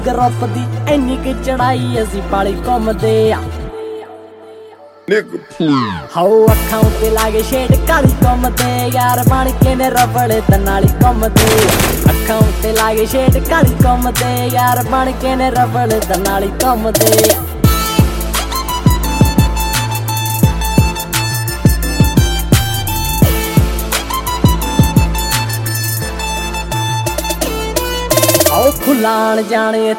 group ਦੀ ਇੰਨੀ ਕਿ ਚੜਾਈ ਅਸੀਂ ਪਾਲੀ ਘੁੰਮਦੇ ਆ ਹਾਓ ਅੱਖਾਂ ਉੱਤੇ ਲਾਗੇ ਸ਼ੇਡ ਕਾਲੀ ਘੁੰਮਦੇ ਯਾਰ ਬਣ ਕੇ ਨੇ ਰਬੜ ਤੇ ਨਾਲੀ ਘੁੰਮਦੇ ਅੱਖਾਂ ਉੱਤੇ ਲਾਗੇ ਸ਼ੇਡ ਕਾਲੀ ਘੁੰਮਦੇ ਯਾਰ ਬਣ ਕੇ ਨੇ ਰਬੜ ਤੇ ਨਾਲੀ ਘੁੰਮਦੇ ਖੁੱਲਾਣ ਜਾਣੇ